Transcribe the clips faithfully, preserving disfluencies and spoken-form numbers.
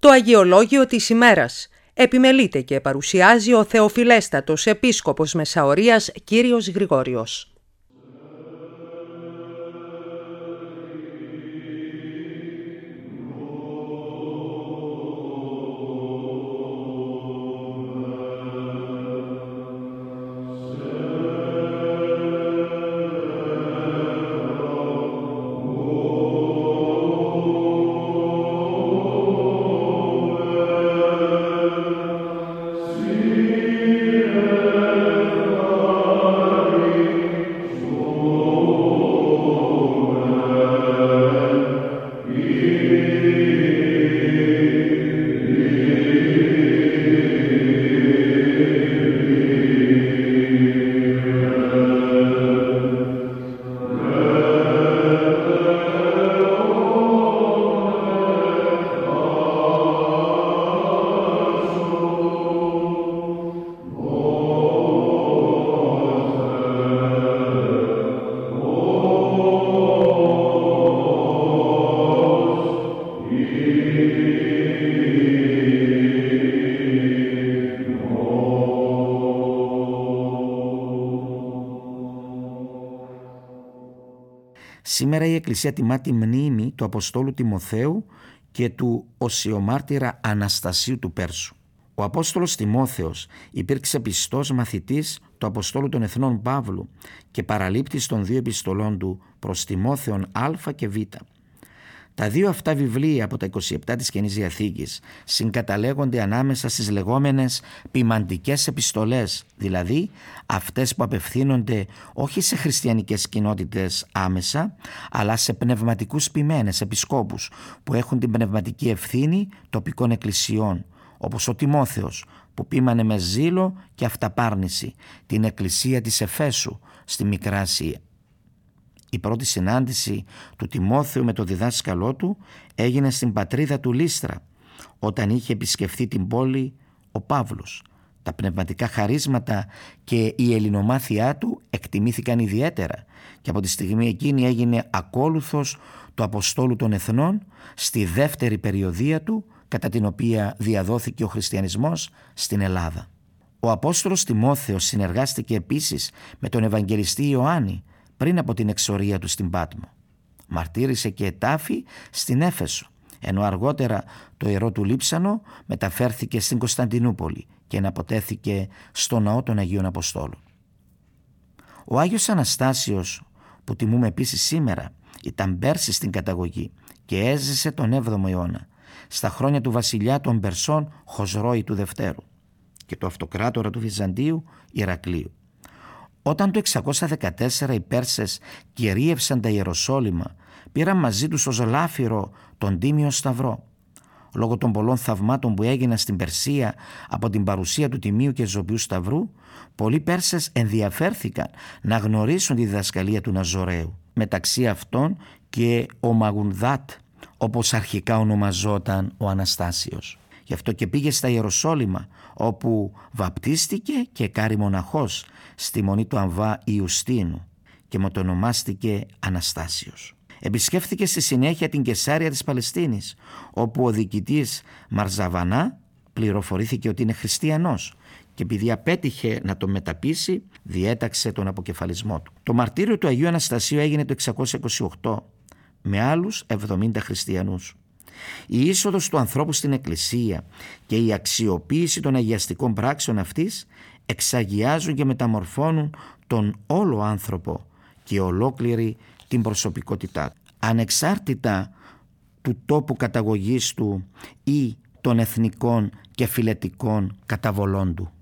Το Αγιολόγιο της ημέρας επιμελείται και παρουσιάζει ο Θεοφιλέστατος Επίσκοπος Μεσαωρίας κύριος Γρηγόριος. Σήμερα η Εκκλησία τιμά τη μνήμη του Αποστόλου Τιμοθέου και του οσιομάρτυρα Αναστασίου του Πέρσου. Ο Απόστολος Τιμόθεος υπήρξε πιστός μαθητής του Αποστόλου των Εθνών Παύλου και παραλήπτης των δύο επιστολών του προς Τιμόθεον Α και Β. Τα δύο αυτά βιβλία από τα είκοσι επτά της Καινής Διαθήκης συγκαταλέγονται ανάμεσα στις λεγόμενες ποιμαντικές επιστολές, δηλαδή αυτές που απευθύνονται όχι σε χριστιανικές κοινότητες άμεσα, αλλά σε πνευματικούς ποιμένες επισκόπους που έχουν την πνευματική ευθύνη τοπικών εκκλησιών, όπως ο Τιμόθεος που ποίμανε με ζήλο και αυταπάρνηση την εκκλησία της Εφέσου στη Μικρά Ασία. Η πρώτη συνάντηση του Τιμόθεου με το διδάσκαλό του έγινε στην πατρίδα του Λύστρα, όταν είχε επισκεφθεί την πόλη ο Παύλος. Τα πνευματικά χαρίσματα και η ελληνομάθειά του εκτιμήθηκαν ιδιαίτερα και από τη στιγμή εκείνη έγινε ακόλουθος του Αποστόλου των Εθνών στη δεύτερη περιοδία του, κατά την οποία διαδόθηκε ο χριστιανισμός στην Ελλάδα. Ο Απόστολος Τιμόθεος συνεργάστηκε επίσης με τον Ευαγγελιστή Ιωάννη πριν από την εξορία του στην Πάτμο. Μαρτύρησε και ετάφη στην Έφεσο, ενώ αργότερα το ιερό του λείψανο μεταφέρθηκε στην Κωνσταντινούπολη και εναποτέθηκε στο ναό των Αγίων Αποστόλων. Ο Άγιος Αναστάσιος, που τιμούμε επίσης σήμερα, ήταν Πέρσης στην καταγωγή και έζησε τον έβδομο αιώνα, στα χρόνια του βασιλιά των Περσών Χοσρόη του Δευτέρου και του αυτοκράτορα του Βυζαντίου Ηρακλείου. Όταν το εξακόσια δεκατέσσερα οι Πέρσες κυρίευσαν τα Ιεροσόλυμα, πήραν μαζί τους ως λάφυρο τον Τίμιο Σταυρό. Λόγω των πολλών θαυμάτων που έγιναν στην Περσία από την παρουσία του Τιμίου και Ζωπιού Σταυρού, πολλοί Πέρσες ενδιαφέρθηκαν να γνωρίσουν τη διδασκαλία του Ναζωραίου. Μεταξύ αυτών και ο Μαγουνδάτ, όπως αρχικά ονομαζόταν ο Αναστάσιος. Γι' αυτό και πήγε στα Ιεροσόλυμα, όπου βαπτίστηκε και κάρι μοναχός στη μονή του Αμβά Ιουστίνου και μετονομάστηκε Αναστάσιος. Επισκέφθηκε στη συνέχεια την Κεσάρια της Παλαιστίνης, όπου ο διοικητής Μαρζαβανά πληροφορήθηκε ότι είναι χριστιανός και επειδή απέτυχε να τον μεταπείσει, διέταξε τον αποκεφαλισμό του. Το μαρτύριο του Αγίου Αναστασίου έγινε το εξακόσια είκοσι οκτώ με άλλους εβδομήντα χριστιανούς. Η είσοδος του ανθρώπου στην Εκκλησία και η αξιοποίηση των αγιαστικών πράξεων αυτής εξαγιάζουν και μεταμορφώνουν τον όλο άνθρωπο και ολόκληρη την προσωπικότητά του, ανεξάρτητα του τόπου καταγωγής του ή των εθνικών και φιλετικών καταβολών του.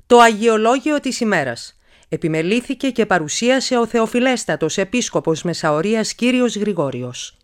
Το Αγιολόγιο της ημέρας. Επιμελήθηκε και παρουσίασε ο Θεοφιλέστατος Επίσκοπος Μεσαωρίας Κύριος Γρηγόριος.